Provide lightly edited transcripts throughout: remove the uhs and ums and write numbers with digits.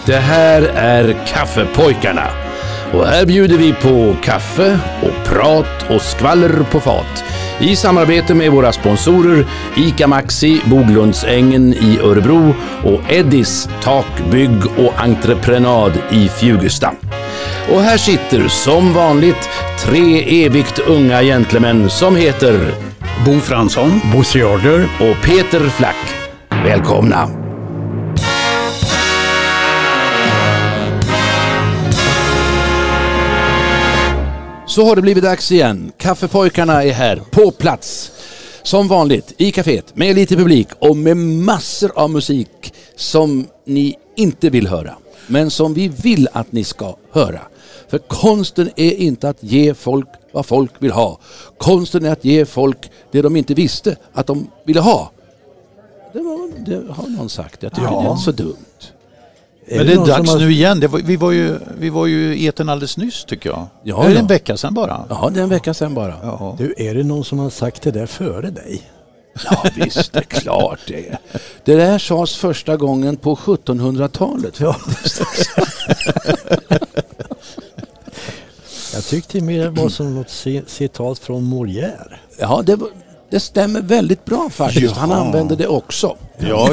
Det här är Kaffepojkarna. Och här bjuder vi på kaffe och prat och skvaller på fat. I samarbete med våra sponsorer ICA Maxi, Boglundsängen i Örebro och Eddis takbygg och entreprenad i Fjugesta. Och här sitter som vanligt 3 evigt unga gentlemän som heter Bo Fransson, Bosse Jarder och Peter Flack. Välkomna! Så har det blivit dags igen. Kaffepojkarna är här på plats. Som vanligt i kaféet med lite publik och med massor av musik som ni inte vill höra. Men som vi vill att ni ska höra. För konsten är inte att ge folk vad folk vill ha. Konsten är att ge folk det de inte visste att de ville ha. Det har någon sagt. Jag tycker det är så dumt. Men det är dags nu igen. Vi var ju i etern alldeles nyss, tycker jag. Ja, det är en vecka sedan bara. Ja, det är en vecka sedan bara. Ja. Du, är det någon som har sagt det där före dig? Ja, visst, det är klart det är. Det där sades första gången på 1700-talet. Ja. Jag tyckte mer det var som något citat från Molière. Ja, det stämmer väldigt bra faktiskt. Ja. Han använde det också. Ja.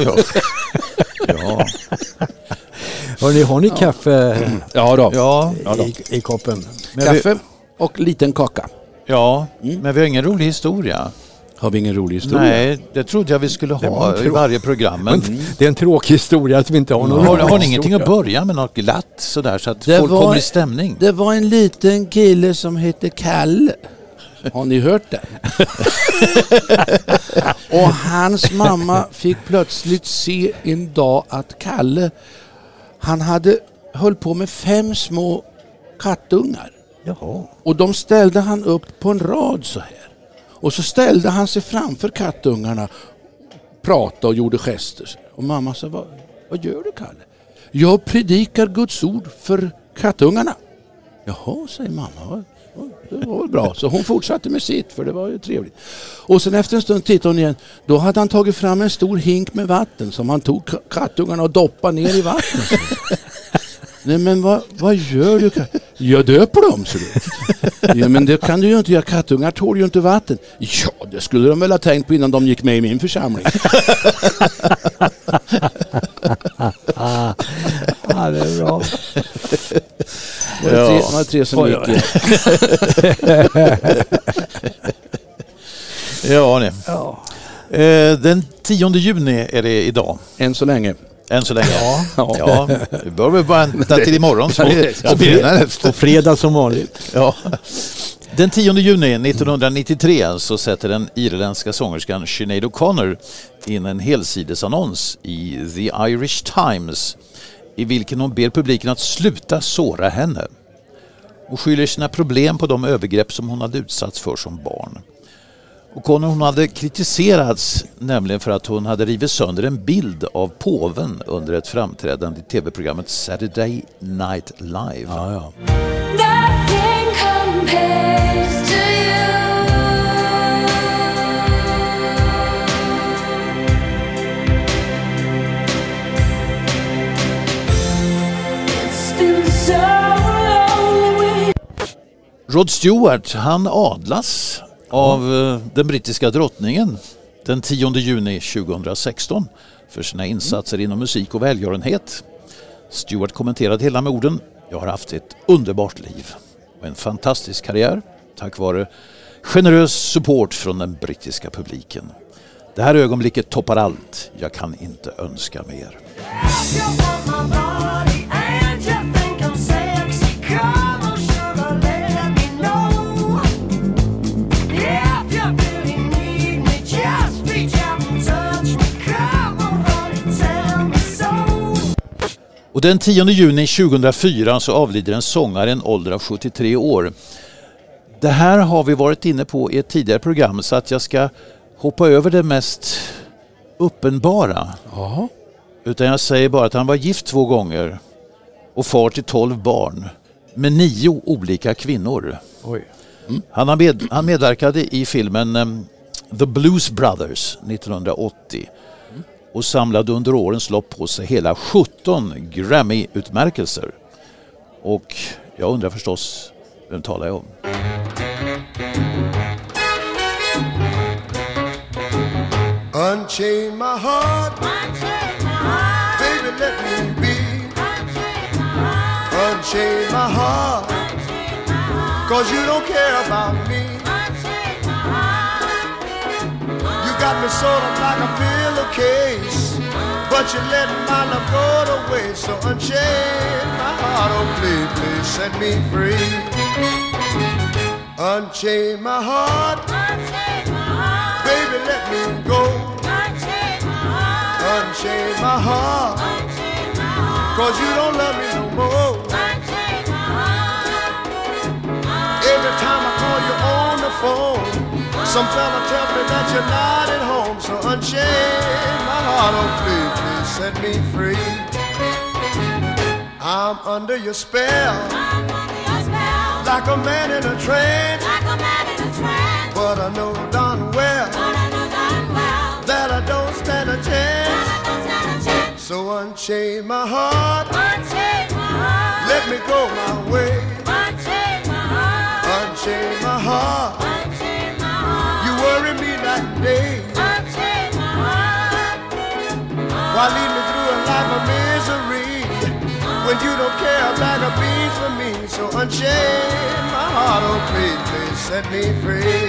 Hörrni, har ni kaffe i koppen? Kaffe och liten kaka. Ja, men vi har ingen rolig historia. Har vi ingen rolig historia? Nej, det trodde jag vi skulle ha i varje program. Men det är en tråkig historia att vi inte har någon. Har ni ingenting att börja med, något glatt sådär så att folk kommer i stämning? Det var en liten kille som hette Kalle. Har ni hört det? Och hans mamma fick plötsligt se en dag att Kalle, han höll på med 5 små kattungar. Jaha. Och de ställde han upp på en rad så här. Och så ställde han sig framför kattungarna, pratade och gjorde gester. Och mamma sa, vad gör du, Kalle? Jag predikar Guds ord för kattungarna. Jaha, säger mamma. Det var bra. Så hon fortsatte med sitt, för det var ju trevligt. Och sen efter en stund tittade hon igen. Då hade han tagit fram en stor hink med vatten som han tog kattungarna och doppade ner i vattnet. Nej, men vad gör du? Jag döper dem, så du. Ja, men det kan du ju inte göra. Kattungar tål ju inte vatten. Ja, det skulle de väl ha tänkt på innan de gick med i min församling. Ja, det är bra. Det var 3 som gick. Ja. Den 10 juni är det idag. Än så länge. Ja. Vi bör väl bara vänta till imorgon så blir det på fredag som vanligt. Ja. Den 10 juni 1993 så sätter den irländska sångerskan Sinead O'Connor in en helsidesannons i The Irish Times i vilken hon ber publiken att sluta såra henne och skyller sina problem på de övergrepp som hon hade utsatts för som barn. O'Connor, hon hade kritiserats nämligen för att hon hade rivit sönder en bild av påven under ett framträdande i tv-programmet Saturday Night Live. Ja. Nothing compares to you. It's been so lonely. Rod Stewart, han adlas av den brittiska drottningen den 10 juni 2016 för sina insatser inom musik och välgörenhet. Stewart kommenterade hela med orden: jag har haft ett underbart liv och en fantastisk karriär tack vare generös support från den brittiska publiken. Det här ögonblicket toppar allt. Jag kan inte önska mer. Och den 10 juni 2004 så avlider en sångare, en ålder av 73 år. Det här har vi varit inne på i ett tidigare program så att jag ska hoppa över det mest uppenbara. Jaha. Utan jag säger bara att han var gift 2 gånger och far till 12 barn med 9 olika kvinnor. Oj. Han medverkade i filmen The Blues Brothers 1980. och samlade under årens lopp på sig hela 17 Grammy-utmärkelser. Och jag undrar förstås, vem talar jag om? Unchain my heart, baby, let me be. Unchain my heart, 'cause you don't care about me. You got me sort of like a pillowcase, but you let my love go to waste. So unchain my heart, oh please, please set me free. Unchain my heart, baby, let me go. Unchain my heart, 'cause you don't love me no more. Every time I call you on the phone, some fella tells me that you're not at home. So unchain my heart, oh please, please set me free. I'm under your spell, like a man in a trance. But I know darn well that I don't stand a chance. So unchain my heart, let me go my way. Unchain my heart, you worry me night and day. Why lead me through a life of misery when you don't care a bag of beans for me? So unchain my heart, oh please, please set me free.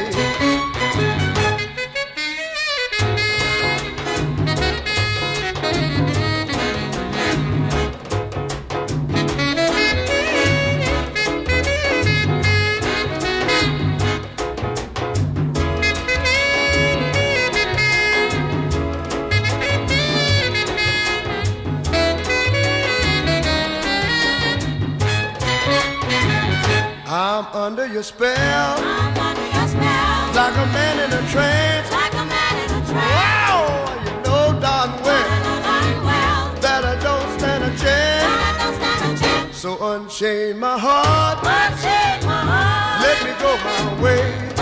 I'm under your spell, like a man in a trance. Wow, you know darn well that I don't stand a chance. So unchain my heart, let me go my way.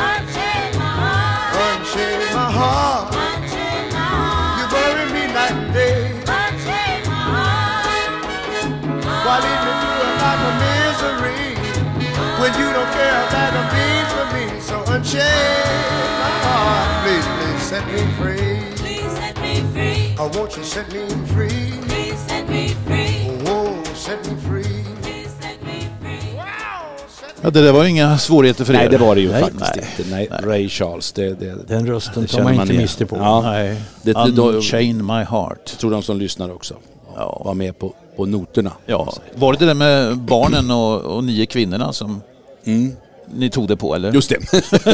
Unchain my heart, you bury me night and day. Why lead me through a life of misery when you don't care about the beans for me? So unchain my heart, please, please set me free. Please set me free. I want you set me free. Please set me free. Oh, set me free. Please set me free. Wow, set me Ja, det där var inga svårigheter för Nej, er. det var det ju Nej, faktiskt nej. inte. Nej, Ray Charles, Den rösten tar känner man man inte igen. miste på. Ja. Nej. Det- Unchain my heart. Jag tror de som lyssnar också var med på noterna. Ja. Var det där med barnen och 9 kvinnorna som ni tog det på, eller? Just det.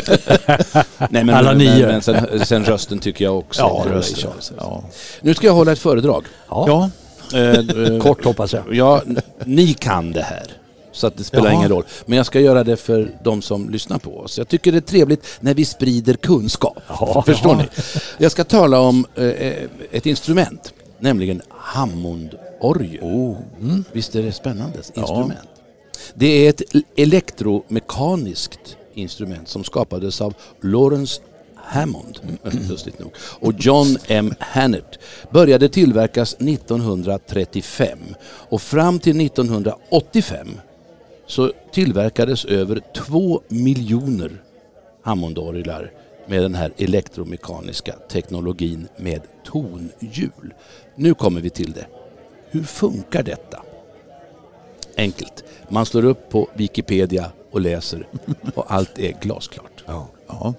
Nej, men, Alla 9. Men sen rösten tycker jag också. Ja, Ray rösten. Charles. Ja. Nu ska jag hålla ett föredrag. Ja. Kort hoppas jag. Ja, ni kan det här. Så att det spelar Jaha. ingen roll. Men jag ska göra det för de som lyssnar på oss. Jag tycker det är trevligt när vi sprider kunskap. Ja. Förstår ni? Jag ska tala om ett instrument. Nämligen Hammondorgel. Visst är det spännande instrument? Det är ett elektromekaniskt instrument som skapades av Lawrence Hammond, lustigt nog, och John M. Hannert. Började tillverkas 1935 och fram till 1985 så tillverkades över 2 miljoner Hammondorglar med den här elektromekaniska teknologin med tonhjul. Nu kommer vi till det. Hur funkar detta? Enkelt. Man slår upp på Wikipedia och läser och allt är glasklart. Ja.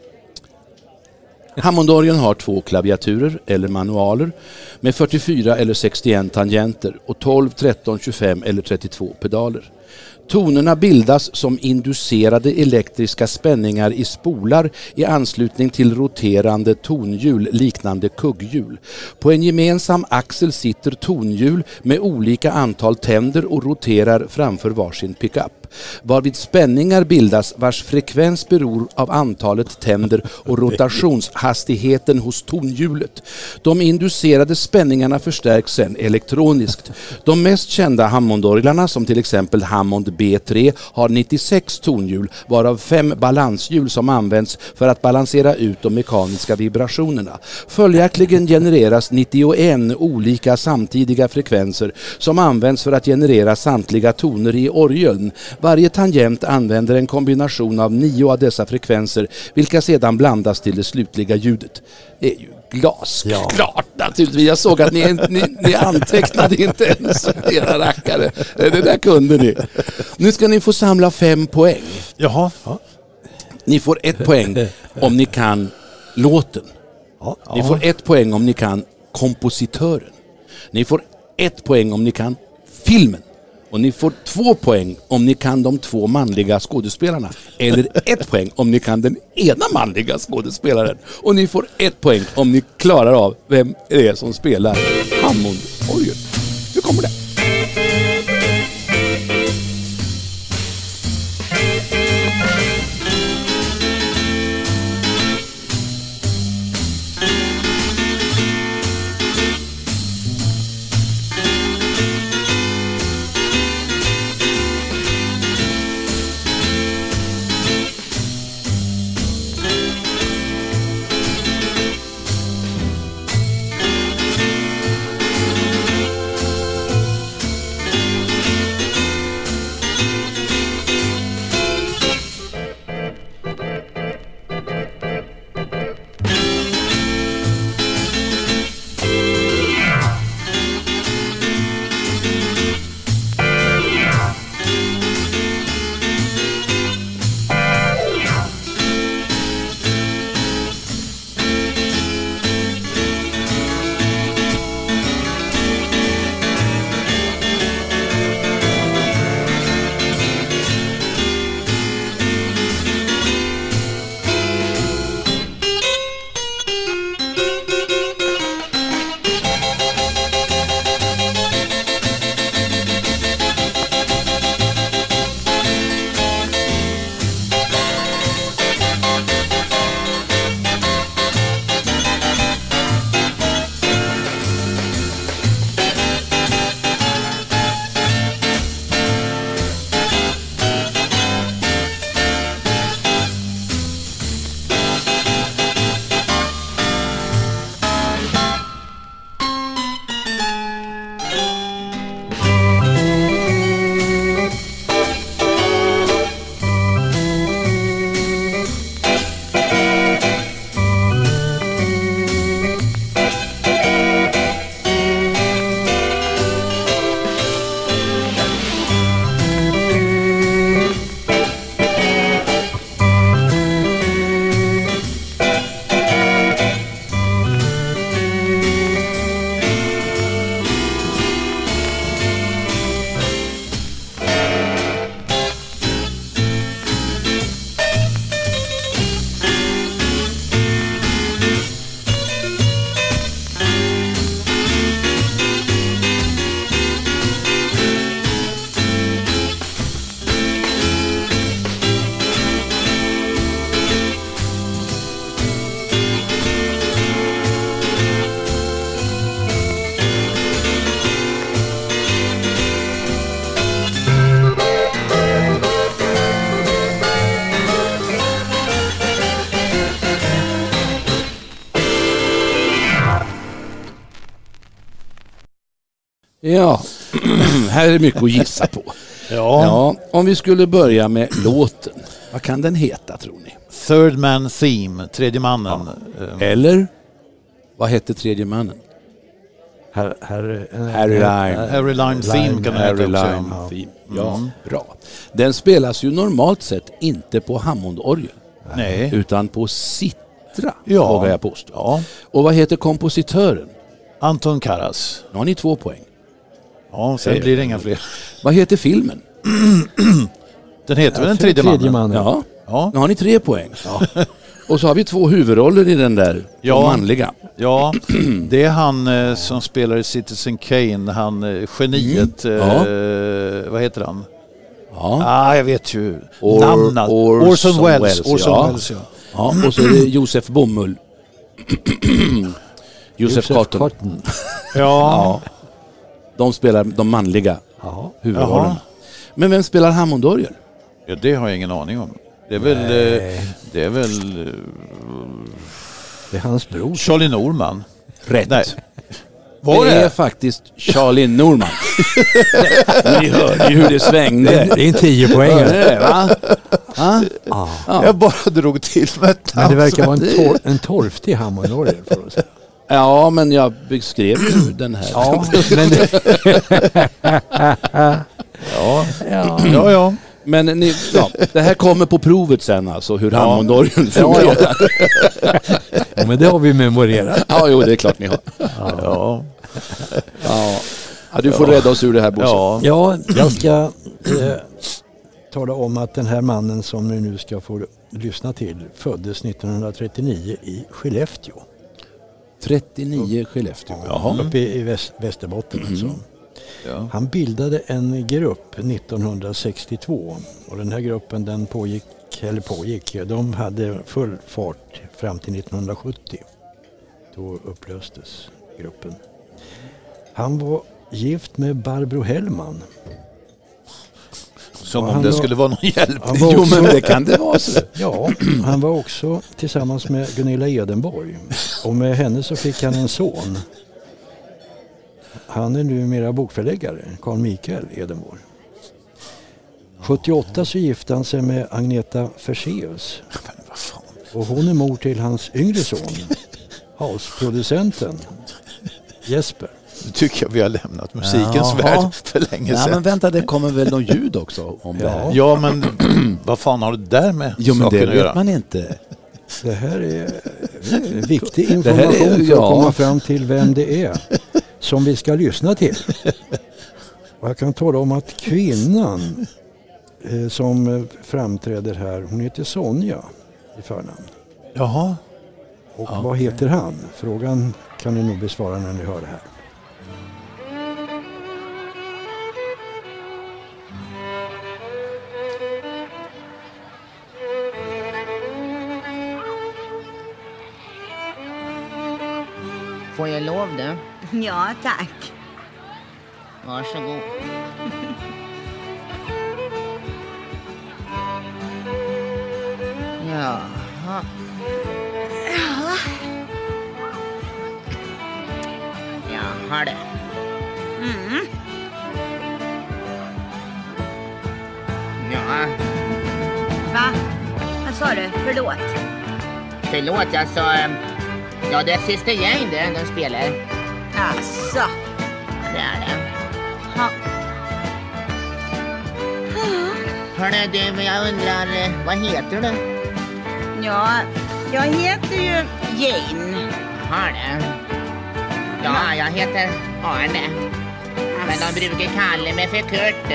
Hammondorgeln har 2 klaviaturer eller manualer med 44 eller 61 tangenter och 12, 13, 25 eller 32 pedaler. Tonerna bildas som inducerade elektriska spänningar i spolar i anslutning till roterande tonhjul liknande kugghjul. På en gemensam axel sitter tonhjul med olika antal tänder och roterar framför varsin pickup. varvid spänningar bildas vars frekvens beror av antalet tänder och rotationshastigheten hos tonhjulet. De inducerade spänningarna förstärks sen elektroniskt. De mest kända Hammondorglarna, som till exempel Hammond B3, har 96 tonhjul, varav 5 balanshjul som används för att balansera ut de mekaniska vibrationerna. Följaktligen genereras 91 olika samtidiga frekvenser som används för att generera samtliga toner i orgeln. Varje tangent använder en kombination av 9 av dessa frekvenser, vilka sedan blandas till det slutliga ljudet. Det är ju glasklart naturligtvis. Jag såg att ni antecknade inte ens era rackare. Det där kunde ni. Nu ska ni få samla 5 poäng. Jaha. Ni får 1 poäng om ni kan låten. Ni får 1 poäng om ni kan kompositören. Ni får 1 poäng om ni kan filmen. Och ni får 2 poäng om ni kan de 2 manliga skådespelarna. Eller 1 poäng om ni kan den ena manliga skådespelaren. Och ni får 1 poäng om ni klarar av vem det är som spelar Hammondorgel. Nu kommer det. Ja, här är mycket att gissa på. Ja, om vi skulle börja med låten. Vad kan den heta, tror ni? Third Man Theme, tredje mannen. Ja. Eller, vad hette tredje mannen? Harry Lime Theme kan det heta också. Ja, bra. Den spelas ju normalt sett inte på Hammondorgel. Nej. Utan på citra, vågar jag påstå. Ja. Och vad heter kompositören? Anton Karas. Nu har ni 2 poäng. Ja, sen blir det inga fler. Vad heter filmen? Den heter väl Den tredje mannen? Ja. Nu har ni 3 poäng. Ja. Och så har vi 2 huvudroller i den där, manliga. Ja, det är han som spelar i Citizen Kane, han geniet, vad heter han? Ja. Jag vet ju namnen. Orson Welles. Ja, och så är det Josef Bomull. Josef Cotton. Ja. De spelar de manliga huvudrollerna. Men vem spelar Hammondorgel? Ja, det har jag ingen aning om. Det är väl Det är hans bror. Charlie Norman. Rätt. Nej. Det är faktiskt Charlie Norman. Ni hörde ju hur det svängde. Det är en 10-poängare. Va? Jag bara drog till med ett Men det verkar vara en torftig Hammondorgel för oss. Ja, men jag beskrev ju den här. Ja. Men det här kommer på provet sen alltså, hur Hammondorgeln fungerar. Ja, men det har vi memorerat. Ja, jo, det är klart ni har. Ja, du får rädda oss ur det här, Bosse. Ja, jag ska tala om att den här mannen som ni nu ska få lyssna till föddes 1939 i Skellefteå. 39 Skellefteå. Uppe i Västerbotten alltså. Ja. Han bildade en grupp 1962 och den här gruppen den pågick. De hade full fart fram till 1970. Då upplöstes gruppen. Han var gift med Barbro Hellman. Som om det skulle vara någon hjälp. Jo, men det kan det vara så. Ja, han var också tillsammans med Gunilla Edenborg. Och med henne så fick han en son. Han är numera bokförläggare, Carl Mikael Edenborg. 78 så gifte han sig med Agneta Ferseus. Och hon är mor till hans yngre son, houseproducenten Jesper. Nu tycker jag vi har lämnat musikens värld för länge sedan. Men vänta, det kommer väl någon ljud också om det här? Ja, men vad fan har det där med men det att göra? vet man inte. Det här är viktig information för att komma fram till vem det är som vi ska lyssna till. Och jag kan tala om att kvinnan som framträder här, hon heter Sonja i förnamn. Jaha. Och vad heter han? Frågan kan ni nog besvara när ni hör det här. Får jag lov det? Ja, tack. Varsågod. Jaha. Jaha det. Ja. Va? Vad sa du? Förlåt. Förlåt, jag sa... Ja, det är Sister Jane det den spelar. Asså. Det är det. Ja. Hörru du, jag undrar, vad heter du? Ja, jag heter ju Jane. Har det? Ja, jag heter Arne. Men de brukar kalla mig för Kurt.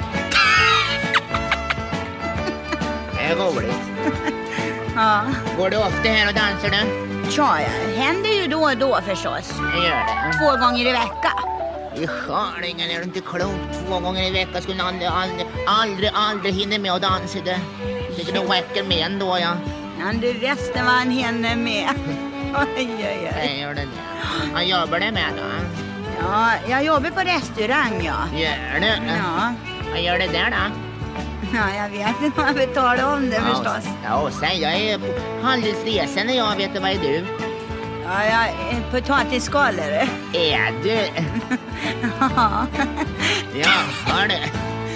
Det är roligt. Ja. Går du ofta här och dansar du? Tja, det händer ju då och då förstås. Jag gör det. 2 gånger i veckan. I sköringen är det inte klokt. 2 gånger i veckan skulle aldrig hinna med att dansa det. Tycker det räcker med ändå, ja. Men du resten var han hinner med. Oj. Jag gör det. Han jobbar det med då? Ja, jag jobbar på restaurang, ja. Gör det? Ja. Vad gör det där då? Ja, jag vet inte om jag vill tala om det förstås. Ja, säg, jag är handelsresande, jag vet vad är du? Ja, jag är potatisskalare. Är du? Ja. Ja, hör det.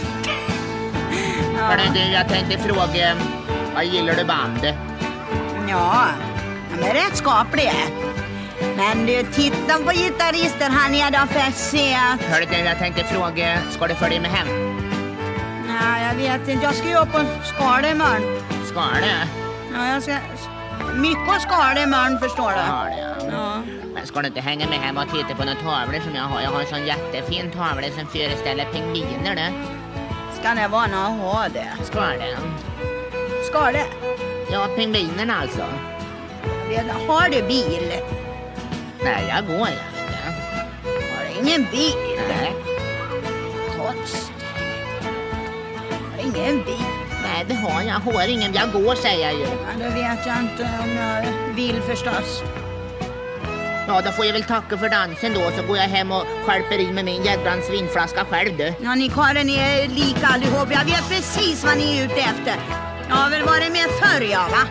Hörru du, jag tänkte fråga, vad gillar du bandet? Ja, de är rätt skapliga. Men du, titta på gitarristen här nere för att se att... Hörru du, jag tänkte fråga, ska du följa med hem? Ja, jag vet inte. Jag ska ju upp på Skale imorgon. Skale? Ja, jag ska... Mycket Skale imorgon, förstår du. Ja, det. Ja. Men ska du inte hänga med hem och titta på några tavlor som jag har? Jag har en sån jättefin tavla som föreställer pingviner, det. Ska det vara någon att ha det? Skale? Skale? Ja, pingvinerna alltså. Har du bil? Nej, jag går inte. Har du ingen bil? Nej. Konstigt. Har du ingen bil. Nej, det har jag. Har ingen. Jag går, säger jag ju. Ja, då vet jag inte om jag vill förstås. Ja, då får jag väl tacka för dansen då. Så går jag hem och skärper i med min jädrans vinflaska själv du. Ja, ni karlar, ni är lika allihop. Jag vet precis vad ni är ute efter. Jag har väl varit med förr, ja, va?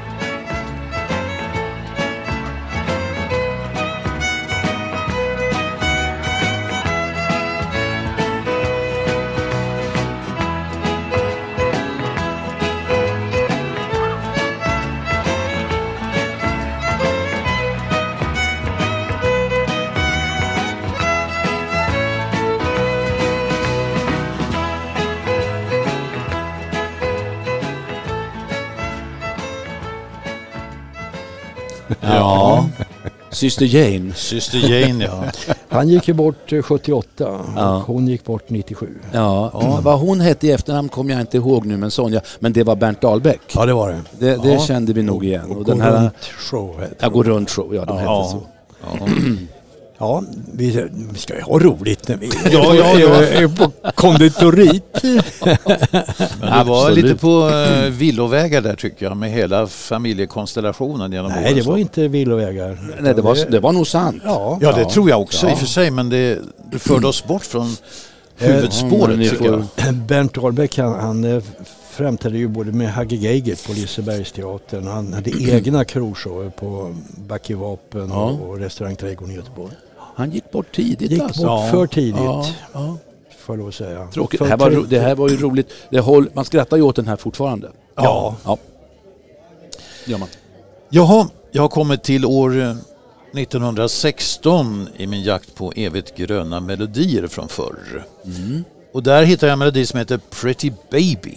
Ja. Syster Jane. Syster Jane, ja. Han gick ju bort 78 Ja. och hon gick bort 97. Ja. Vad hon hette i efternamn kommer jag inte ihåg nu, men Sonja. Men det var Bernt Dahlbäck. Ja, det var det. Det kände vi nog igen. Och den här show hette jag går runt show, ja, de hette så. Ja, vi ska ju ha roligt när vi Ja. är på konditoriet. Men det var Absolut. lite på villovägar där tycker jag, med hela familjekonstellationen genom Nej, åren. det var inte villovägar. Nej, det var nog sant. Ja, det tror jag också i och för sig, men det förde oss bort från huvudspåret ni tycker får- jag. Bernt Dahlbäck, han framträdde ju både med Hagge Geigert på Lisebergsteatern. Han hade egna krogshower på Backevapen och restaurangträdgården i Göteborg. Han gick bort tidigt Gick alltså. bort för tidigt, Ja. får jag lov att säga. Tråkigt. För Det här var ju roligt. Man skrattar ju åt den här fortfarande. Ja. Gör man. Jaha, jag har kommit till år 1916 i min jakt på evigt gröna melodier från förr. Och där hittar jag en melodi som heter Pretty Baby.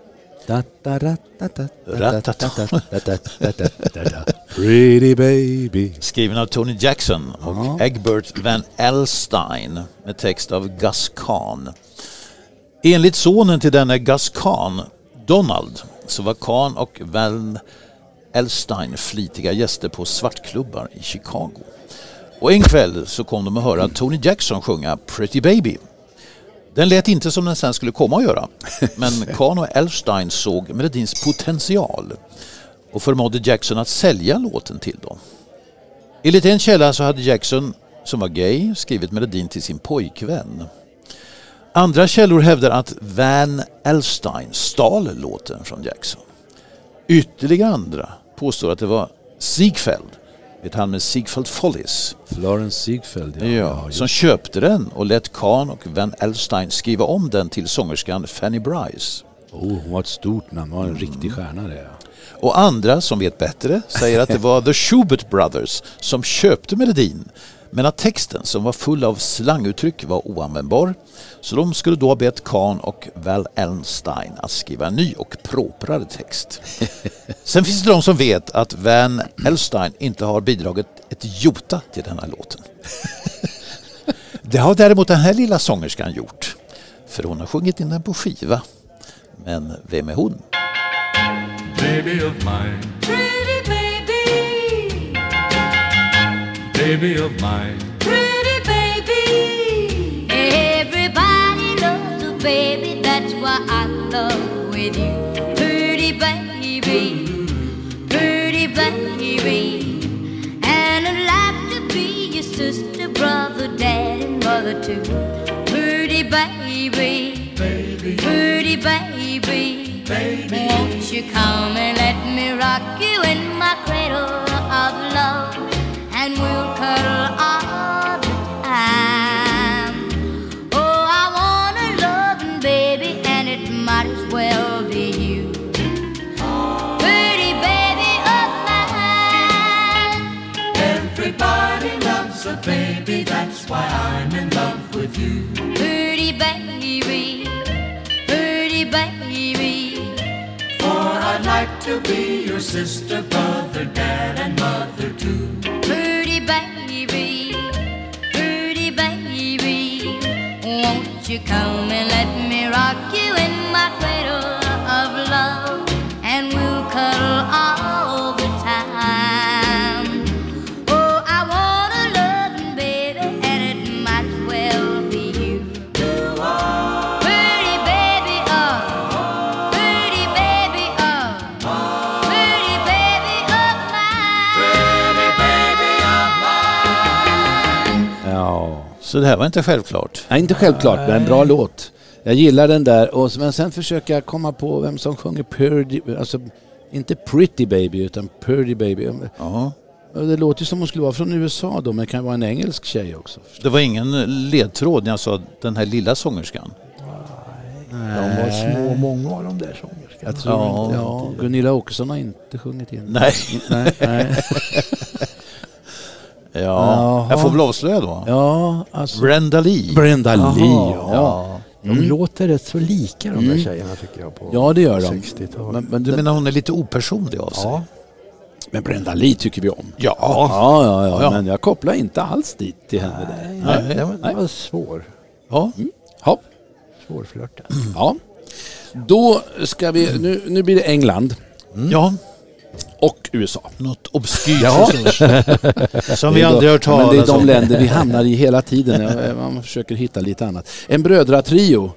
Pretty baby. Skriven av Tony Jackson och Egbert Van Alstyne med text av Gus Kahn. Enligt sonen till denne Gus Kahn, Donald, så var Kahn och Van Alstyne flitiga gäster på svartklubbar i Chicago. Och en kväll så kom de att höra Tony Jackson sjunga Pretty Baby. Den lät inte som den sen skulle komma att göra, men Kahn och Alstyne såg melodins potential och förmådde Jackson att sälja låten till dem. Enligt en källa så hade Jackson, som var gay, skrivit melodin till sin pojkvän. Andra källor hävdar att Van Alstyne stal låten från Jackson. Ytterligare andra påstår att det var Ziegfeld, vet han med Ziegfeld Follies, Florence Ziegfeld. som köpte den och lät Kahn och Van Alstyne skriva om den till sångerskan Fanny Brice. Hon var ett stort namn. Hon var en riktig stjärna det. Ja. Och andra som vet bättre säger att det var The Schubert Brothers som köpte melodin, men att texten som var full av slanguttryck var oanvändbar, så de skulle då ha bett Kahn och Val Alstyne att skriva en ny och proprare text. Sen finns det de som vet att Van Alstyne inte har bidragit ett jota till den här låten. Det har däremot den här lilla sångerskan gjort, för hon har sjungit in den på skiva. Men vem är hon? Baby of mine, Pretty baby, baby of mine, pretty baby. Everybody loves a baby, that's why I love with you. Pretty baby, pretty baby. And I'd like to be your sister, brother, dad, and mother too. Pretty baby, pretty baby. Won't you come and let me rock you in my cradle of love, and we'll cuddle all the time. Oh, I want a loving baby, and it might as well be you. Pretty baby of mine. everybody loves a baby, that's why I'm in love with you. Pretty baby, pretty baby. For I'd like to be your sister, brother, dad, and mother too. Pretty baby, pretty baby. Won't you come and let me rock you in my cradle of love, and we'll cuddle all the time. Oh, I want a loving baby, and it might as well be you. Pretty baby, oh, Så det här var inte självklart? Nej, inte självklart, men en bra låt. Jag gillar den där. Men sen försöker jag komma på vem som sjunger Purdy, alltså inte Pretty Baby utan Purdy Baby. Ja. Det låter ju som hon skulle vara från USA då, men det kan vara en engelsk tjej också. Det var ingen ledtråd när jag sa den här lilla sångerskan. De var små, många av de där sångerskan. Jag tror inte. Ja, Gunilla Åkesson har inte sjungit in. Nej. Nej. Ja, jag får väl avslöja då. Ja, alltså. Brenda Lee. Brenda Lee, ja. De låter rätt så lika de där tjejerna tycker jag på. Ja, det gör de. 60-talet. Men du menar hon är lite opersonlig av sig? Ja. Men Brenda Lee tycker vi om. Ja. Men jag kopplar inte alls dit till henne där. Nej, det var svår. Ja. Ja. Svårflörtad. Ja. Då ska vi, nu blir det England. Ja. Och USA. Något obskyrt som vi aldrig hört talas om. Men det är de länder vi hamnar i hela tiden. Man försöker hitta lite annat. En brödratrio.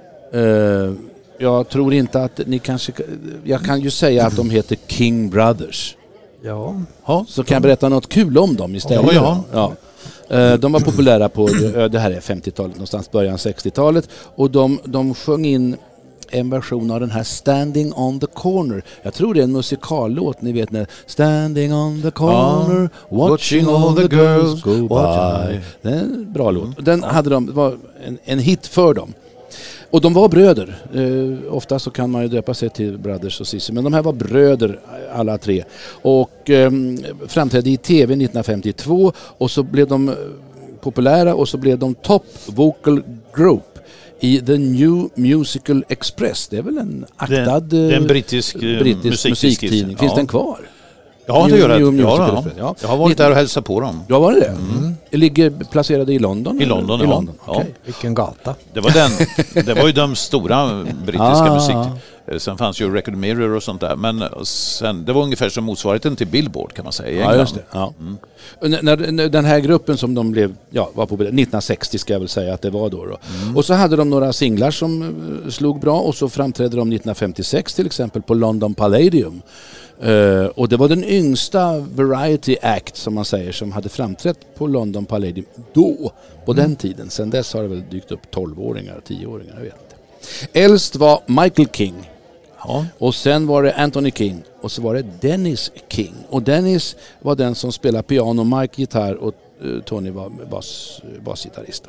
Jag tror inte att ni kanske... Jag kan ju säga att de heter King Brothers. Ja. Så kan jag berätta något kul om dem istället. Ja. De var populära på, det här är 50-talet, någonstans början 60-talet. Och de sjöng in en version av den här Standing on the Corner. Jag tror det är en musikallåt, ni vet när Standing on the corner, watching all the girls go by. Det är en bra låt. Den hade de, var en hit för dem. Och de var bröder. Ofta så kan man ju döpa sig till Brothers och Sisters, men de här var bröder alla tre. Och framträdde i tv 1952 och så blev de populära och så blev de top vocal group i The New Musical Express. Det är väl en aktad en brittisk musiktidning. Finns den kvar? Ja, det gör det. Ja. Jag har varit där och hälsat på dem. Ja, var det det? Det ligger placerade i London? I London, I ja. London. Ja. Okay. Vilken gata? Det var ju de stora brittiska musik. Sen fanns ju Record Mirror och sånt där. Men sen, det var ungefär som motsvarigheten till Billboard kan man säga i England. Ja, just det. Ja. När den här gruppen som de blev, var på 1960 ska jag väl säga att det var då. Och så hade de några singlar som slog bra och så framträdde de 1956 till exempel på London Palladium. Och det var den yngsta variety act som man säger som hade framträtt på London Palladium då, på den tiden. Sen dess har det väl dykt upp 12-åringar, 10-åringar, jag vet inte. Äldst var Michael King. Ja. Och sen var det Anthony King och så var det Dennis King. Och Dennis var den som spelade piano, Mike gitarr och Tony var basgitarrist.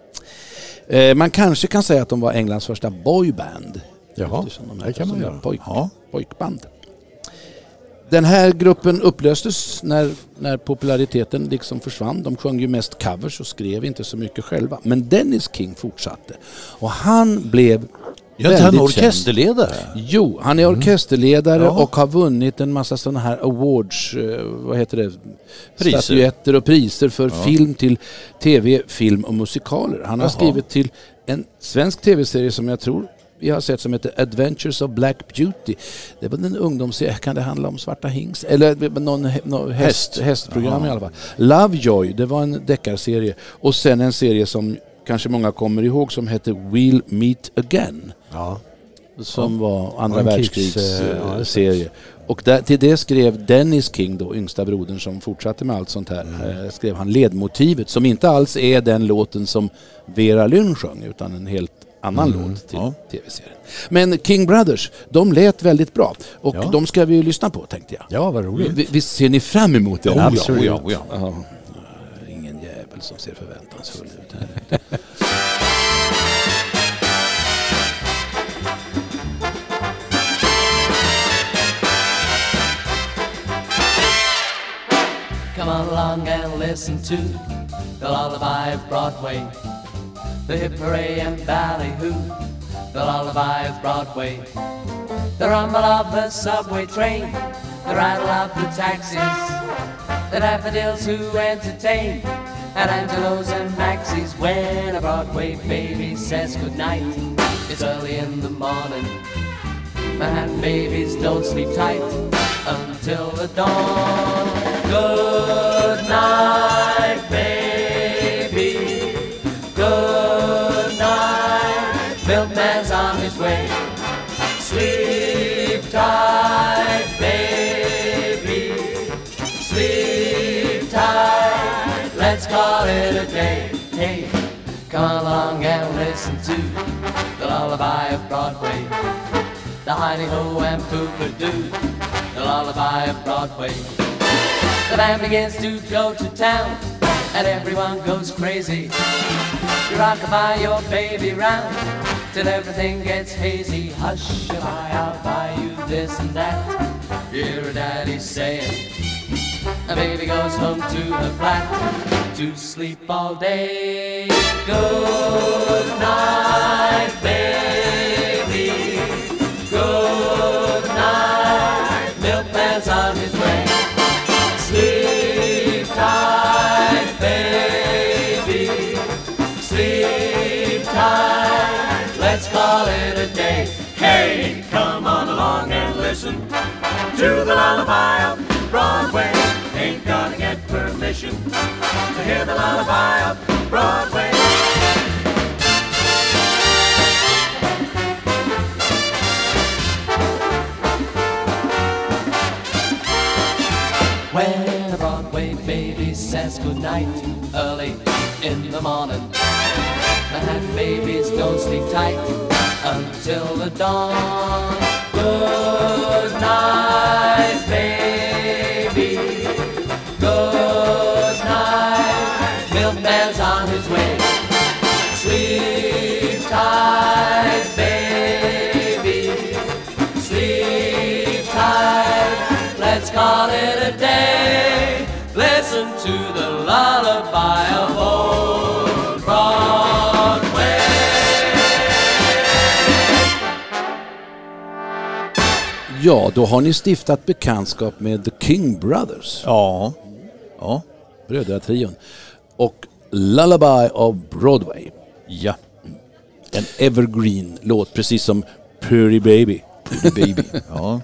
Man kanske kan säga att de var Englands första boyband. Jaha, det kan man göra. Pojkband. Den här gruppen upplöstes när populariteten liksom försvann. De sjöng ju mest covers och skrev inte så mycket själva. Men Dennis King fortsatte. Och han blev väldigt han orkesterledare? Jo, han är orkesterledare och har vunnit en massa sådana här awards, Priser. Statyetter och priser för film till tv, film och musikaler. Han har skrivit till en svensk tv-serie som jag tror vi har sett som heter Adventures of Black Beauty. Det var en ungdomsserie, kan det handla om svarta hings? Eller någon hästprogram i alla fall. Lovejoy, det var en deckarserie. Och sen en serie som kanske många kommer ihåg som heter We'll Meet Again. Ja. Som var andra världskrigsserie. Och till det skrev Dennis King då, yngsta brodern som fortsatte med allt sånt här, skrev han ledmotivet som inte alls är den låten som Vera Lynn sjöng utan en helt annan låt till tv-serien. Men King Brothers, de lät väldigt bra. Och de ska vi ju lyssna på, tänkte jag. Ja, vad roligt. Visst ser ni fram emot det? Absolut. Ja. Ingen jävel som ser förväntansfull ut här. Come along and listen to the lullaby of Broadway, the hip hooray and ballyhoo, the lullaby of Broadway, the rumble of the subway train, the rattle of the taxis, the daffodils who entertain, and Angelos and Maxie's when a Broadway baby says goodnight. It's early in the morning, Manhattan babies don't sleep tight until the dawn. Good night, baby. Good night. Milkman's on his way. Sleep tight, baby. Sleep tight. Let's call it a day. Hey. of Broadway. The hidey-ho and poop-a-doo, the lullaby of Broadway. The band begins to go to town, and everyone goes crazy. You rock-a-bye your baby round, till everything gets hazy. Hush-a-bye, I'll buy you this and that. Hear her daddy saying, a baby goes home to her flat to sleep all day. Good night, baby. Good night. Milkman's on his way. Sleep tight, baby. Sleep tight. Let's call it a day. Hey, come on along and listen to the lullaby of Broadway. Ain't gonna get permission to hear the lullaby of Broadway. When a Broadway baby says goodnight early in the morning, Manhattan babies don't sleep tight until the dawn. Good night, baby. Good night. Milkman's on his way. Sleep tight, baby. Sleep tight. Let's call it a day. Listen to the lullaby of old Broadway. Ja, då har ni stiftat bekantskap med The King Brothers. Ja. Brödratrion. Och Lullaby of Broadway. Ja. En evergreen låt, precis som Pretty Baby. Baby. Ja.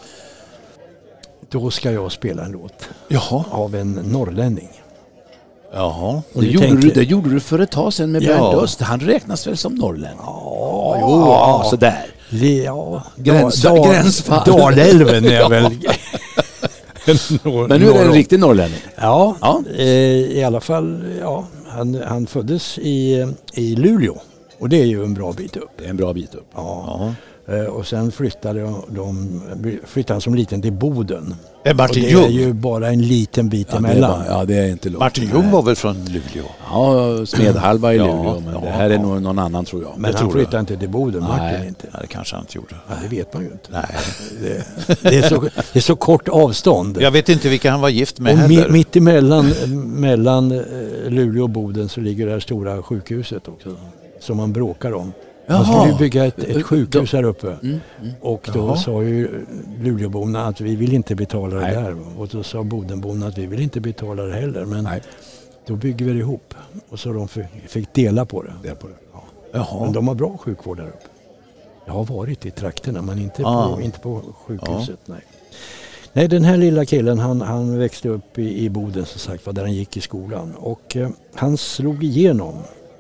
Då ska jag spela en låt. Jaha. Av en norrlänning. Jaha. Och det gjorde du för ett tag sedan med Bernt Öst. Han räknas väl som norrlänning? Ja, sådär. Ja, Gränsfall. Dalälven är väl... Men nu är det en riktig norrlänning. Ja. I alla fall, ja. Han föddes i Luleå. Och det är ju en bra bit upp. Det är en bra bit upp. Ja. Och sen flyttade han som liten till Boden. Martin och det är ju bara en liten bit emellan. Det är inte långt. Martin Ljung var väl från Luleå? Ja, Smedhalva i Luleå. Men det här är nog någon annan, tror jag. Men han flyttade inte till Boden, Martin inte. Nej, det kanske han inte gjorde. Ja, det vet man ju inte. Nej. Det är så kort avstånd. Jag vet inte vilka han var gift med och heller. Mitt emellan mellan Luleå och Boden så ligger det här stora sjukhuset också. Som man bråkar om. Man skulle bygga ett sjukhus här uppe. Och då sa ju Luleåborna att vi vill inte betala det där. Och då sa Bodenborna att vi vill inte betala det heller. Men då bygger vi det ihop. Och så de fick dela på det. Ja. Men de har bra sjukvård där uppe. Jag har varit i trakterna men inte på sjukhuset. Nej, den här lilla killen han växte upp i Boden som sagt, där han gick i skolan. Och han slog igenom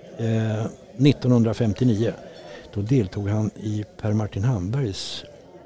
1959. Då deltog han i Per Martin Hambergs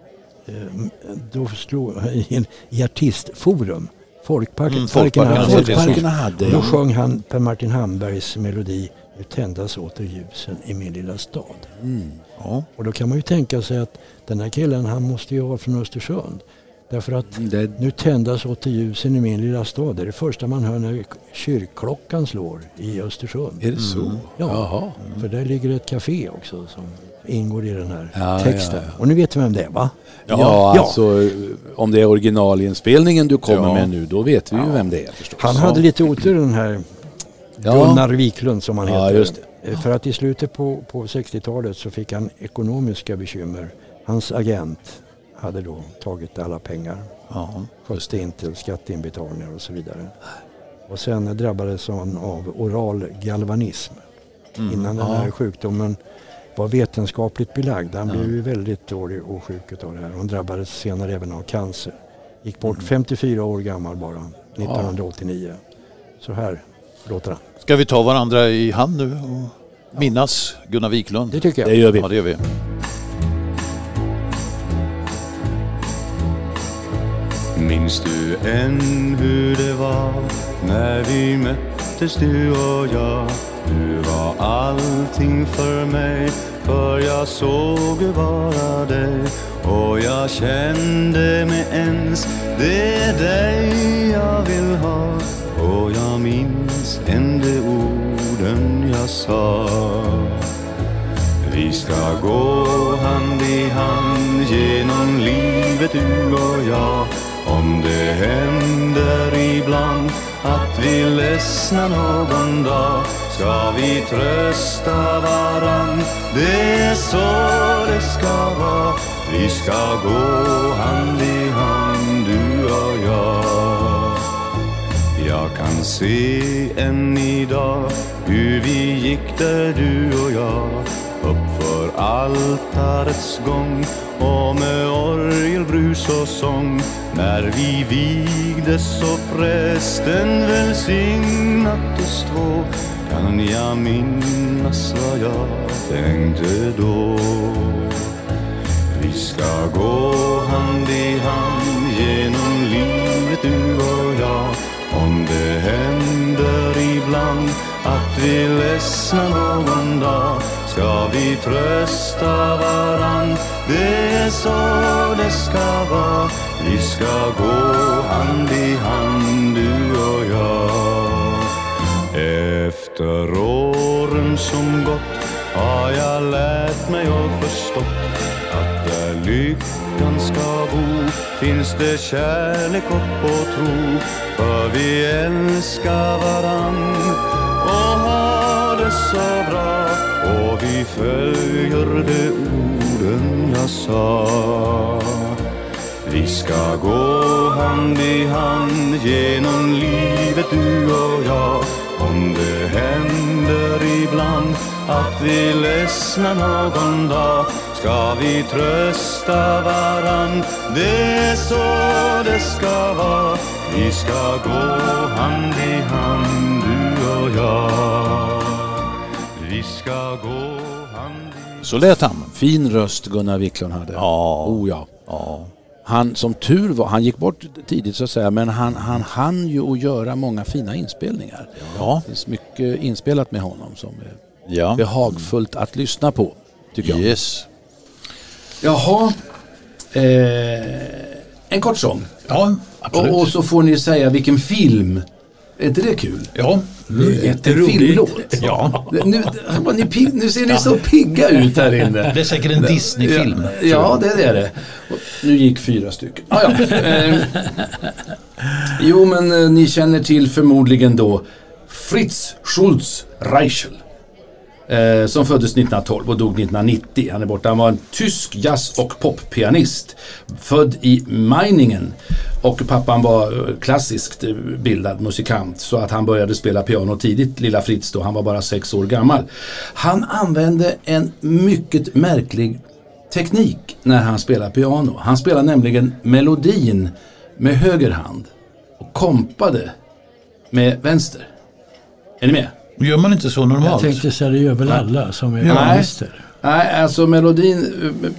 i artistforum. Folkparkerna hade. Då sjöng han Per Martin Hambergs melodi Nu tändas åter ljusen i min lilla stad. Ja. Och då kan man ju tänka sig att den här killen, han måste ju vara från Östersund. Därför att nu tändas åter ljusen i min lilla stad. Det är det första man hör när kyrkklockan slår i Östersund. Är det så? Ja, jaha. För där ligger ett café också som ingår i den här texten. Ja. Och nu vet vi vem det är, va? Ja, alltså om det är originalinspelningen du kommer med nu, då vet vi ju vem det är förstås. Han hade lite otur, den här Gunnar Wiklund som han heter. Ja, just det. För att i slutet på 60-talet så fick han ekonomiska bekymmer. Hans agent hade då tagit alla pengar. Skötte in till skatteinbetalningar och så vidare. Och sen drabbades han av oral galvanism. Innan den här sjukdomen var vetenskapligt belagd. Han blev ju väldigt dålig och sjuk av det här. Han drabbades senare även av cancer. Gick bort 54 år gammal bara, 1989. Så här låter han. Ska vi ta varandra i hand nu och minnas Gunnar Wiklund? Det tycker jag. Det gör vi. Ja, det gör vi. Minns du än hur det var när vi möttes fantastiskt du och jag. Du var allting för mig, för jag såg bara dig. Och jag kände mig ens, det är dig jag vill ha. Och jag minns enda orden jag sa. Vi ska gå hand i hand genom livet du och jag. Om det händer ibland att vi ledsnar någon dag, ska vi trösta varann, det är så det ska vara. Vi ska gå hand i hand du och jag. Jag kan se än idag hur vi gick där du och jag, uppför altarets gång och med orgelbrus och sång. När vi vigdes och prästen välsignat oss två, kan jag minnas vad jag tänkte då. Vi ska gå hand i hand genom livet du och jag. Om det händer ibland att vi ledsnar någon dag, ska vi trösta varann, det är så det ska vara. Vi ska gå hand i hand du och jag. Efter åren som gått har jag lärt mig och förstått att där lyckan ska bo finns det kärlek och tro. För vi älskar varann och har det så bra, och vi följer de orden jag sa. Vi ska gå hand i hand genom livet du och jag. Om det händer ibland att vi ledsnar någon dag, ska vi trösta varann, det är så det ska vara. Vi ska gå hand i hand du och jag. Vi ska gå hand i... Så lät han. Fin röst Gunnar Wiklund hade. Ja. Oh ja. Han, som tur var, han gick bort tidigt så att säga, men han hann ju att göra många fina inspelningar. Ja. Det finns mycket inspelat med honom som är behagfullt att lyssna på, tycker jag. Yes. Jaha, en kort sång. Ja, absolut. Och så får ni säga vilken film. Är inte det kul? Ja, en filmlåt. Ja. Nu ser ni så pigga ut här inne. Det är säkert en Disney-film. Ja, det är det. Nu gick 4 stycken. Jo, men ni känner till förmodligen då Fritz Schulz Reichel. Som föddes 1912 och dog 1990. Han är borta. Han var en tysk jazz- och poppianist. Född i Meiningen. Och pappan var klassiskt bildad musikant, så att han började spela piano tidigt, lilla Fritz då. Han var bara 6 år gammal. Han använde en mycket märklig teknik när han spelade piano. Han spelade nämligen melodin med höger hand och kompade med vänster. Är ni med? Gör man inte så normalt? Jag tänkte säga det gör väl alla som är pianister. Nej, alltså melodin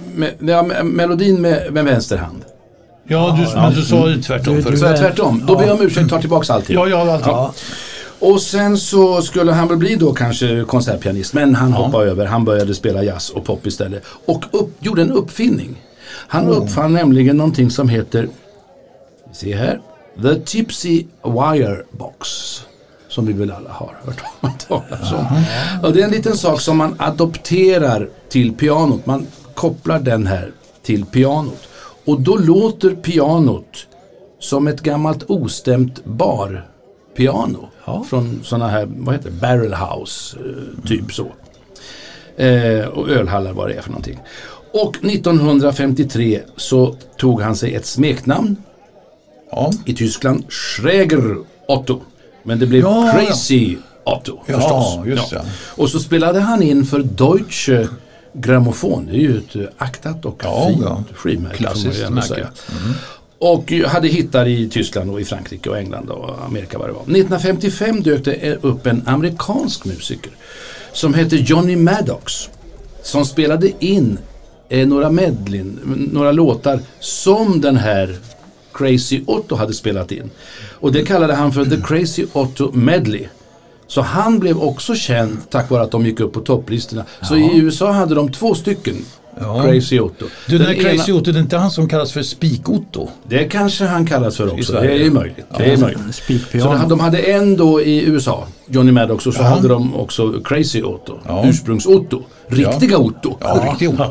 med vänster hand. Ja, men du sa ju tvärtom. Så jag tvärtom. Då ber jag om ursäkt, tar tillbaka allting. Ja, allting. Ja. Och sen så skulle han väl bli då kanske konsertpianist, men han hoppade över. Han började spela jazz och pop istället. Och gjorde en uppfinning. Han uppfann nämligen någonting som heter, se här, The Tipsy Wire Box. Som vi väl alla har hört talas om. Och det är en liten sak som man adopterar till pianot. Man kopplar den här till pianot. Och då låter pianot som ett gammalt ostämt barpiano. Från sådana här, vad heter det? Barrel house, typ så. Och ölhallar, vad det är för någonting. Och 1953 så tog han sig ett smeknamn. I Tyskland, Schräger Otto. Men det blev Crazy Otto förstås. Just det. Och så spelade han in för Deutsche Grammophon. Det är ju ett aktat och fint skivmärke. Klassiskt märke. Och hade hittar i Tyskland och i Frankrike och England och Amerika vad det var. 1955 dök det upp en amerikansk musiker som hette Johnny Maddox, som spelade in några låtar som den här Crazy Otto hade spelat in. Och det kallade han för The Crazy Otto Medley. Så han blev också känd tack vare att de gick upp på topplistorna. Så i USA hade de 2 stycken Crazy Otto. Den här Crazy Otto, det är inte han som kallas för Spik-Otto? Det kanske han kallas för också. Det är möjligt. Ja, det är möjligt. Så de hade en då i USA, Johnny Maddox, och så hade de också Crazy Otto. Ursprungs-Otto. Riktiga Otto. Ja, riktiga Otto.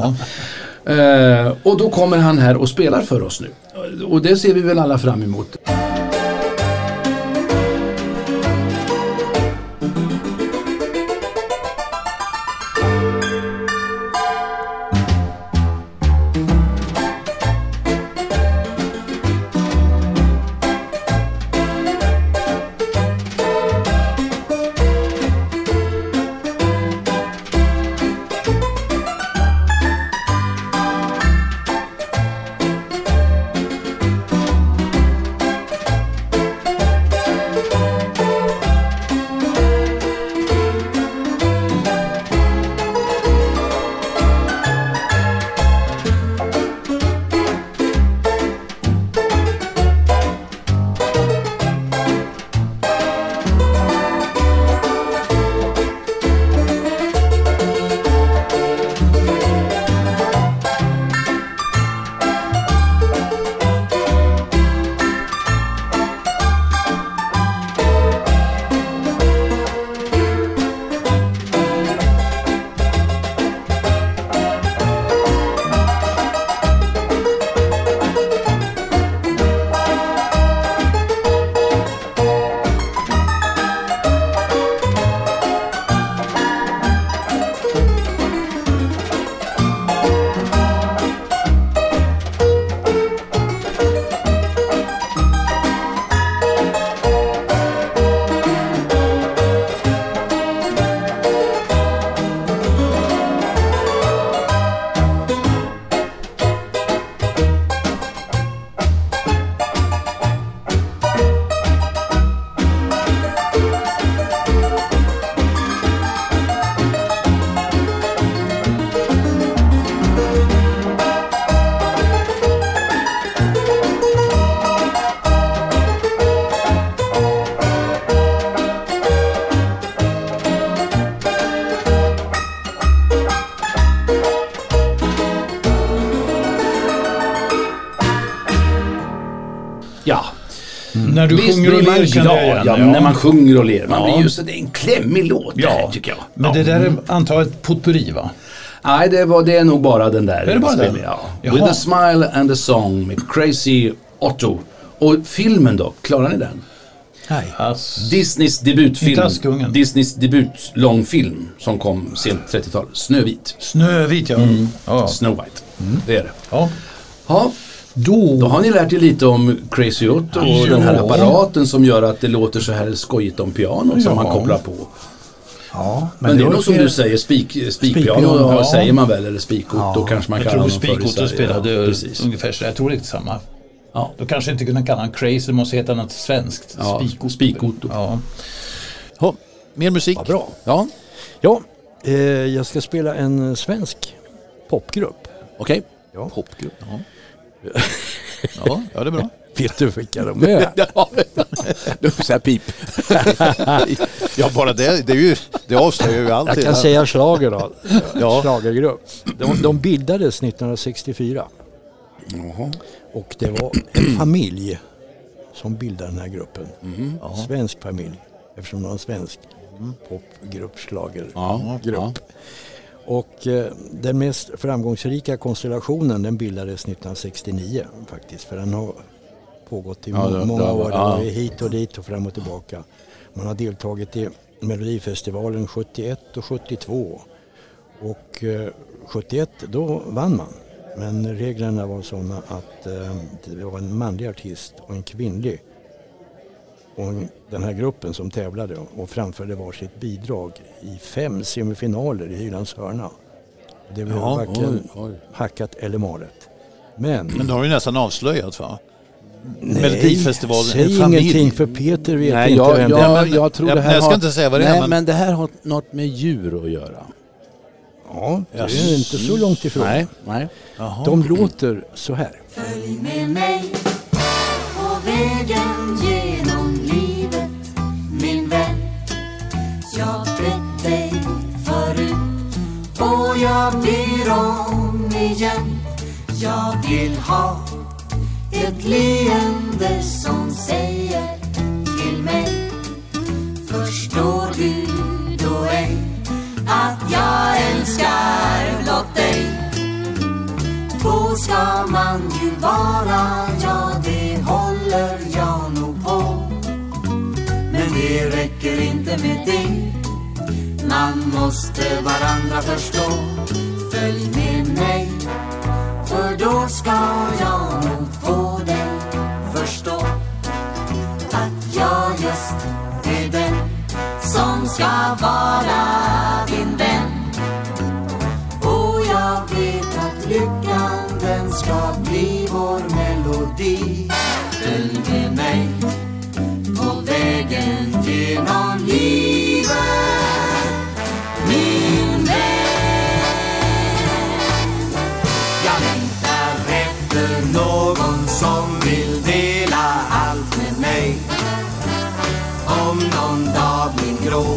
Och då kommer han här och spelar för oss nu. Och det ser vi väl alla fram emot. När du sjunger och ler känner jag igen. När man sjunger och ler. Man blir just det är en klämmig låt här, tycker jag. Men det där är antar ett potpourri, va? Nej, det är nog bara den där. Är det bara den? Ja. With a smile and a song med Crazy Otto. Och filmen då, klarar ni den? Nej. Disneys debutfilm. Disneys debutlångfilm som kom sent 30-tal. Snövit. Snövit, ja. Snow White. Det är det. Ja. Då har ni lärt er lite om Crazy Otto och den här apparaten som gör att det låter så här skojigt om piano som man kopplar på. Ja, men det är nog som du säger, spikpiano säger man väl, eller spikotto kanske man kallar honom för. Jag tror spikotto spelade ungefär så. Jag tror det är samma. Ja. Då kanske inte kunna kalla han Crazy, det måste heta något svenskt. Spikotto. Ja. Mer musik? Ja, bra. Ja, jag ska spela en svensk popgrupp. Okej. Ja. Popgrupp, ja, det är bra. Vet du vilka de är? Det är så här pip. Ja, bara det avslöjar ju allt. Jag kan säga schlager då. Schlagergrupp. De bildades 1964. Och det var en familj som bildade den här gruppen. Svensk familj. Eftersom det var en svensk popgrupp, schlagergrupp. Och den mest framgångsrika konstellationen, den bildades 1969 faktiskt. För den har pågått i många år. Det var hit och dit och fram och tillbaka. Man har deltagit i Melodifestivalen 71 och 72. Och 71 då vann man. Men reglerna var sådana att det var en manlig artist och en kvinnlig. Och den här gruppen som tävlade och framförde varsitt bidrag i 5 semifinaler i Hylands hörna. Det blev varken hackat eller malet. Men det har ju nästan avslöjat, va? Melodifestivalen. Säg ingenting för Peter vet nej, inte vem det är. Jag tror det här jag ska inte säga vad det är. Men det här har något med djur att göra. Ja, det är inte så långt ifrån. Nej. De låter så här. Följ med mig på vägen genom livet, min vän. vill ha ett leende som säger till mig: förstår du då ej att jag älskar blott dig? Två ska man ju vara, ja det håller jag nog på. Men det räcker inte med det, man måste varandra förstå. Följ med mig, för då ska jag nog få dig förstå att jag just är den som ska vara din vän. Och jag vet att lyckan den ska bli vår melodi. Följ med mig på vägen genom livet, min vän. Jag längtar efter någon som vill dela allt med mig. Om någon dag blir grå,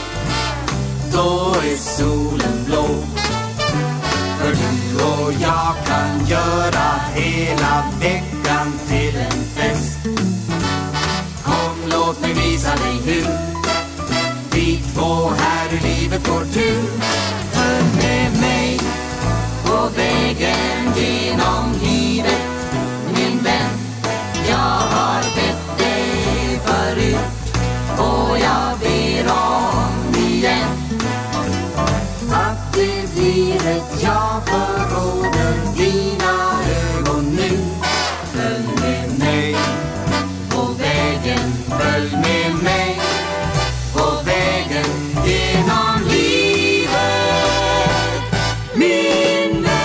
då är solen blå. För du och jag kan göra hela veckan till en fest. Kom, låt mig visa dig hur vi två här i livet får tur. Följ med mig på vägen genom livet, min vän. Jag har bett dig förut och jag ber om igen att det blir ett ja för råder dina ögon nu. Följ med mig på vägen, följ med mig på vägen genom livet, min vän.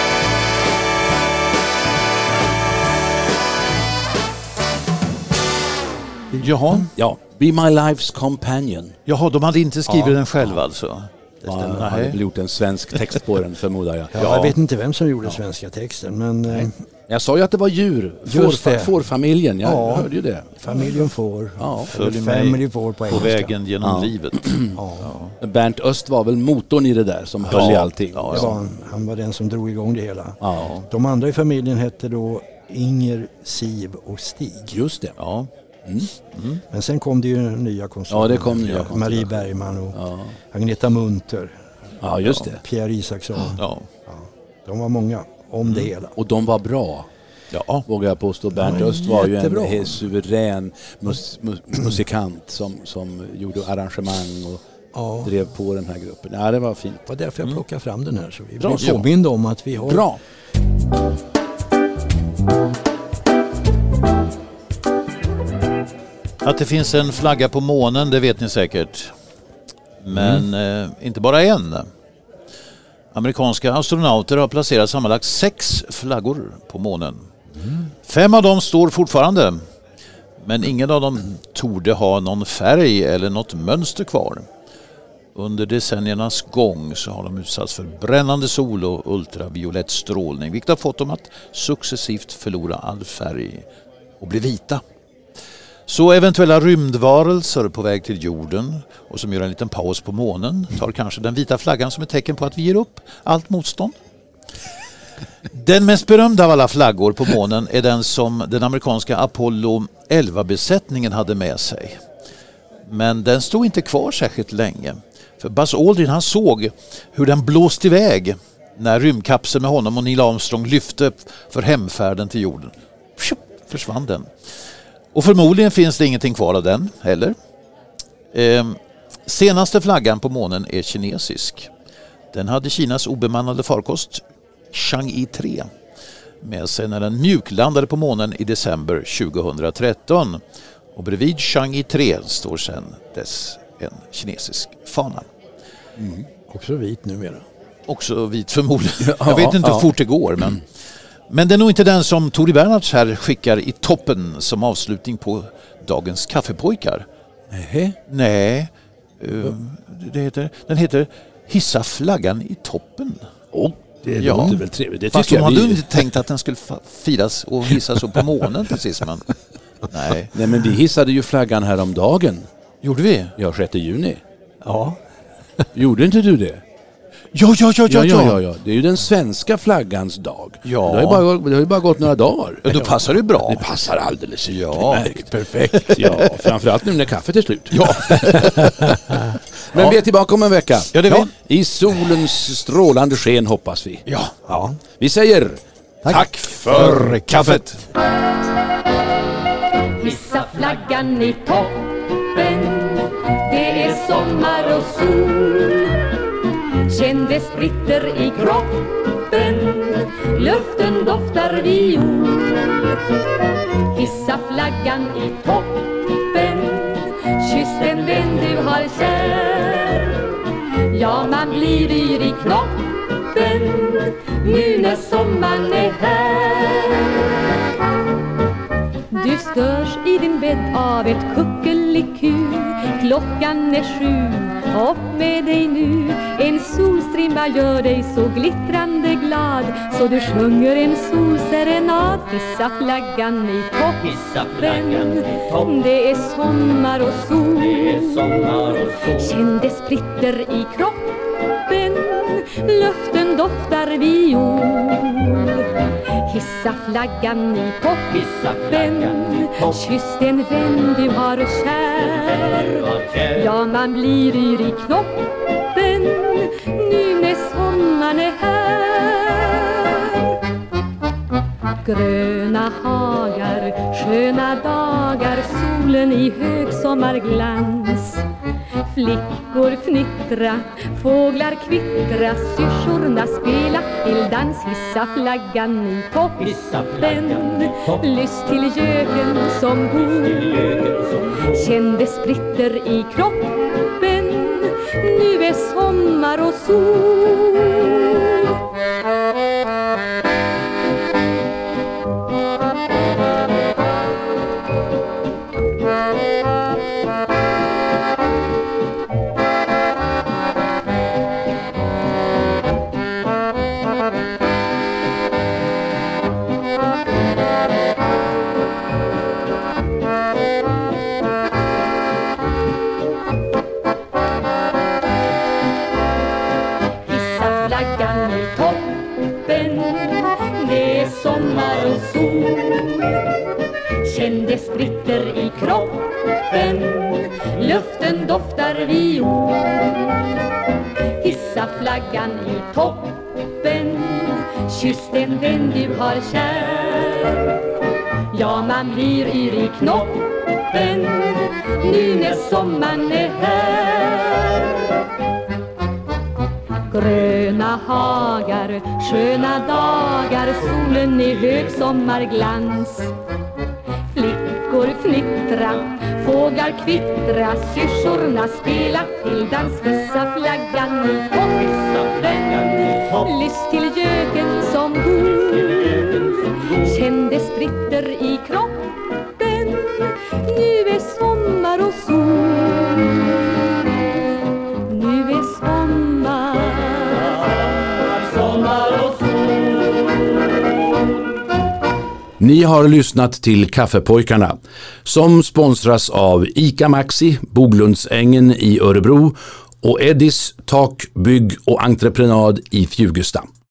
Jaha. Ja, Be My Life's Companion. Jaha, de hade inte skrivit den själv alltså? Jag hade väl gjort en svensk text på den, förmodar jag. Ja, jag vet inte vem som gjorde svenska texten, men... Jag sa ju att det var djur. Fårfamiljen, jag hörde ju det. Familjen får. Ja. Family får på engelska. På vägen genom livet. Ja. Bernt Öst var väl motorn i det där som höll i allting. Ja. Han var den som drog igång det hela. Ja. De andra i familjen hette då Inger, Siv och Stig. Just det. Ja. Men sen kom det ju nya konserter. Ja, det kom nya konserter. Marie Bergman och Agneta Munter. Ja, just det. Pierre Isaksson. Ja. De var många om det hela. Och de var bra. Ja. Vågar jag påstå. Bernt Öst var ju jättebra. en suverän musikant som gjorde arrangemang och drev på den här gruppen. Ja, det var fint. Det var därför jag plockade fram den här. Så vi Bra. blir påminda om att vi har... Bra. Att det finns en flagga på månen, det vet ni säkert. Men inte bara en. Amerikanska astronauter har placerat sammanlagt 6 flaggor på månen. 5 av dem står fortfarande. Men ingen av dem torde ha någon färg eller något mönster kvar. Under decenniernas gång så har de utsatts för brännande sol och ultraviolett strålning, vilket har fått dem att successivt förlora all färg och bli vita. Så eventuella rymdvarelser på väg till jorden och som gör en liten paus på månen tar kanske den vita flaggan som ett tecken på att vi ger upp allt motstånd. Den mest berömda av alla flaggor på månen är den som den amerikanska Apollo 11-besättningen hade med sig. Men den stod inte kvar särskilt länge. För Buzz Aldrin, han såg hur den blåste iväg när rymdkapseln med honom och Neil Armstrong lyfte för hemfärden till jorden. Försvann den. Och förmodligen finns det ingenting kvar av den heller. Senaste flaggan på månen är kinesisk. Den hade Kinas obemannade farkost Chang'e 3 med sig när den mjuklandade på månen i december 2013. Och bredvid Chang'e 3 står sedan dess en kinesisk fana. Också vit numera. Också vit förmodligen. Jag vet inte hur fort det går, men det är nog inte den som Tori Bernhards här skickar i toppen som avslutning på dagens kaffepojkar. Nej. Den heter Hissa flaggan i toppen. Det låter väl trevligt. Det fast de hade inte tänkt att den skulle firas och hissas upp på månen precis. Men nej, men vi hissade ju flaggan här om dagen. Gjorde vi? Ja, 6 juni. Ja. Gjorde inte du det? Ja. Det är ju den svenska flaggans dag. Ja. Det har ju bara gått några dagar. Ja, då passar det bra. Det passar alldeles utmärkt. Perfekt. Ja, framförallt nu när kaffet är slut. Ja. Men vi är tillbaka om en vecka. Ja, det är vi. I solens strålande sken hoppas vi. Ja. Vi säger tack för kaffet. Hissa flaggan i toppen, det är sommar och sol. Känn det spritter i kroppen, luften doftar viol. Hissa flaggan i toppen, kyss den vän du har kär. Ja, man blir yr i knoppen nu när sommaren är här. Du störs i din bädd av ett kuckeliku. Klockan är 7, upp med dig nu. En solstrimma gör dig så glittrande glad, så du sjunger en solserenad. Hissa flaggan i toppen, det är sommar och sol. Känn det spritter i kroppen, luften doftar viol. Hissa flaggan i toppen, kyss den vän du har kär. Ja, man blir yr i knoppen nu när sommaren är här. Gröna hagar, sköna dagar, solen i högsommarglans. Flickor fnittra, fåglar kvittra, syrsorna spela till dans. Hissa flaggan i toppen, lyss till göken som bor. Känn det spritter i kroppen, nu är sommar och sol. Känn det spritter i kroppen, luften doftar viol. Hissa flaggan i toppen, kyss den vän du har kär. Ja, man blir yr i knoppen nu när sommaren är här. Gröna hagar, sköna dagar, solen i högsommarglans. Flickor fnittra, fåglar kvittra, syrsorna spela till dans. Hissa flaggan i toppen, lyss till göken som bor. Känn det spritter i kroppen, nu är sommar och sol. Nu är sommar och sol. Ni har lyssnat till Kaffepojkarna som sponsras av ICA Maxi, Boglundsängen i Örebro och Eddis Tak, bygg och entreprenad i Fjugesta.